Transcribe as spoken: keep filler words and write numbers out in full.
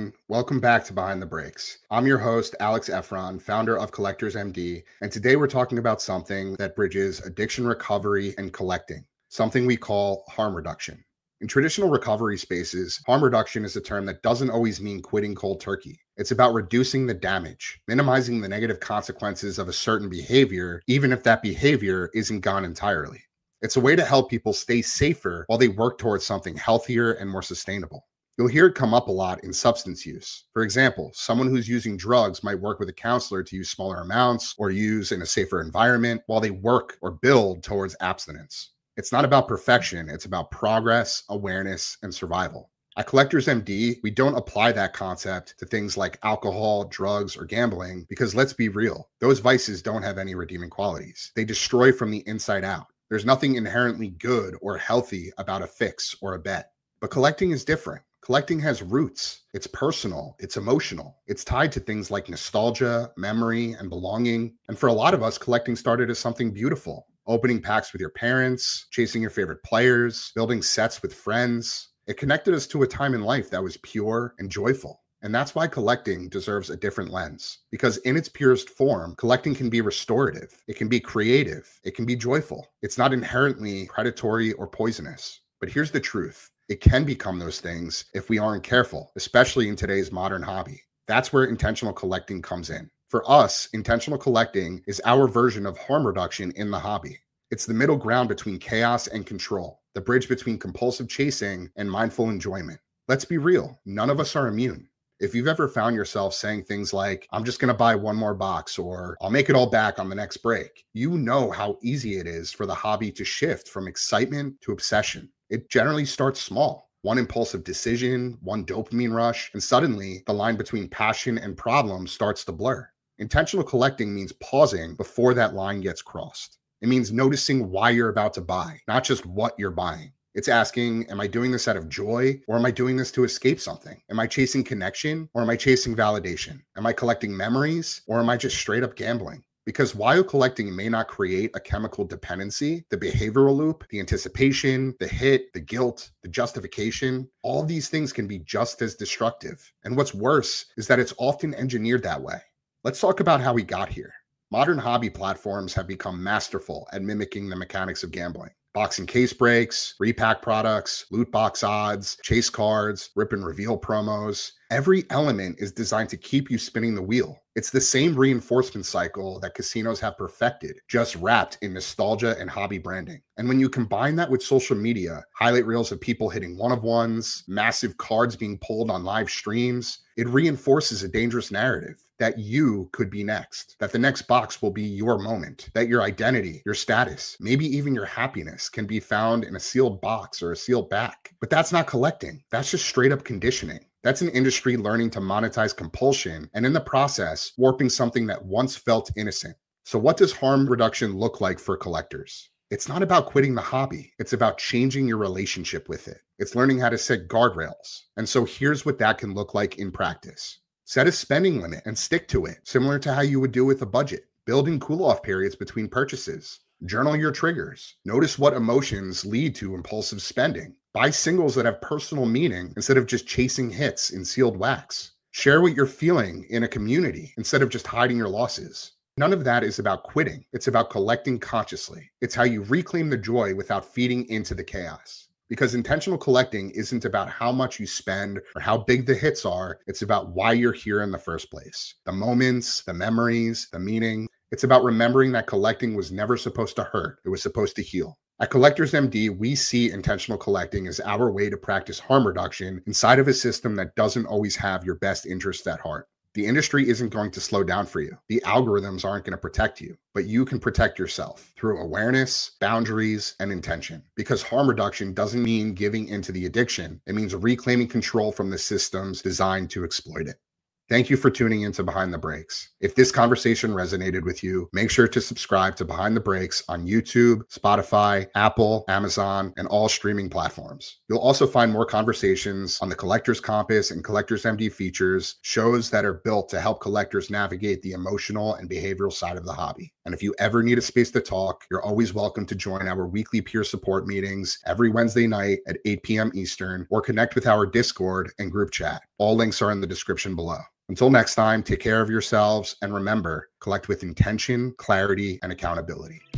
everyone. Welcome back to Behind the Breaks. I'm your host, Alex Efron, founder of Collectors M D, and today we're talking about something that bridges addiction recovery and collecting, something we call harm reduction. In traditional recovery spaces, harm reduction is a term that doesn't always mean quitting cold turkey. It's about reducing the damage, minimizing the negative consequences of a certain behavior, even if that behavior isn't gone entirely. It's a way to help people stay safer while they work towards something healthier and more sustainable. You'll hear it come up a lot in substance use. For example, someone who's using drugs might work with a counselor to use smaller amounts or use in a safer environment while they work or build towards abstinence. It's not about perfection, it's about progress, awareness, and survival. At Collectors M D, we don't apply that concept to things like alcohol, drugs, or gambling because let's be real, those vices don't have any redeeming qualities. They destroy from the inside out. There's nothing inherently good or healthy about a fix or a bet. But collecting is different. Collecting has roots. It's personal. It's emotional. It's tied to things like nostalgia, memory, and belonging. And for a lot of us, collecting started as something beautiful. Opening packs with your parents, chasing your favorite players, building sets with friends. It connected us to a time in life that was pure and joyful. And that's why collecting deserves a different lens. Because in its purest form, collecting can be restorative. It can be creative. It can be joyful. It's not inherently predatory or poisonous. But here's the truth. It can become those things if we aren't careful, especially in today's modern hobby. That's where intentional collecting comes in. For us, intentional collecting is our version of harm reduction in the hobby. It's the middle ground between chaos and control, the bridge between compulsive chasing and mindful enjoyment. Let's be real, none of us are immune. If you've ever found yourself saying things like, I'm just going to buy one more box, or I'll make it all back on the next break, you know how easy it is for the hobby to shift from excitement to obsession. It generally starts small. One impulsive decision, one dopamine rush, and suddenly the line between passion and problem starts to blur. Intentional collecting means pausing before that line gets crossed. It means noticing why you're about to buy, not just what you're buying. It's asking, am I doing this out of joy, or am I doing this to escape something? Am I chasing connection, or am I chasing validation? Am I collecting memories, or am I just straight up gambling? Because while collecting may not create a chemical dependency, the behavioral loop, the anticipation, the hit, the guilt, the justification, all of these things can be just as destructive. And what's worse is that it's often engineered that way. Let's talk about how we got here. Modern hobby platforms have become masterful at mimicking the mechanics of gambling. Box and case breaks, repack products, loot box odds, chase cards, rip and reveal promos. Every element is designed to keep you spinning the wheel. It's the same reinforcement cycle that casinos have perfected, just wrapped in nostalgia and hobby branding. And when you combine that with social media, highlight reels of people hitting one-of-ones, massive cards being pulled on live streams, it reinforces a dangerous narrative that you could be next, that the next box will be your moment, that your identity, your status, maybe even your happiness can be found in a sealed box or a sealed back. But that's not collecting. That's just straight up conditioning. That's an industry learning to monetize compulsion and in the process, warping something that once felt innocent. So what does harm reduction look like for collectors? It's not about quitting the hobby. It's about changing your relationship with it. It's learning how to set guardrails. And so here's what that can look like in practice. Set a spending limit and stick to it, similar to how you would do with a budget. Build in cool-off periods between purchases. Journal your triggers. Notice what emotions lead to impulsive spending. Buy singles that have personal meaning instead of just chasing hits in sealed wax. Share what you're feeling in a community instead of just hiding your losses. None of that is about quitting. It's about collecting consciously. It's how you reclaim the joy without feeding into the chaos. Because intentional collecting isn't about how much you spend or how big the hits are. It's about why you're here in the first place. The moments, the memories, the meaning. It's about remembering that collecting was never supposed to hurt. It was supposed to heal. At Collectors M D, we see intentional collecting as our way to practice harm reduction inside of a system that doesn't always have your best interests at heart. The industry isn't going to slow down for you. The algorithms aren't going to protect you, but you can protect yourself through awareness, boundaries, and intention. Because harm reduction doesn't mean giving into the addiction. It means reclaiming control from the systems designed to exploit it. Thank you for tuning into Behind the Breaks. If this conversation resonated with you, make sure to subscribe to Behind the Breaks on YouTube, Spotify, Apple, Amazon, and all streaming platforms. You'll also find more conversations on the Collectors Compass and Collectors M D features, shows that are built to help collectors navigate the emotional and behavioral side of the hobby. And if you ever need a space to talk, you're always welcome to join our weekly peer support meetings every Wednesday night at eight p.m. Eastern, or connect with our Discord and group chat. All links are in the description below. Until next time, take care of yourselves and remember, collect with intention, clarity, and accountability.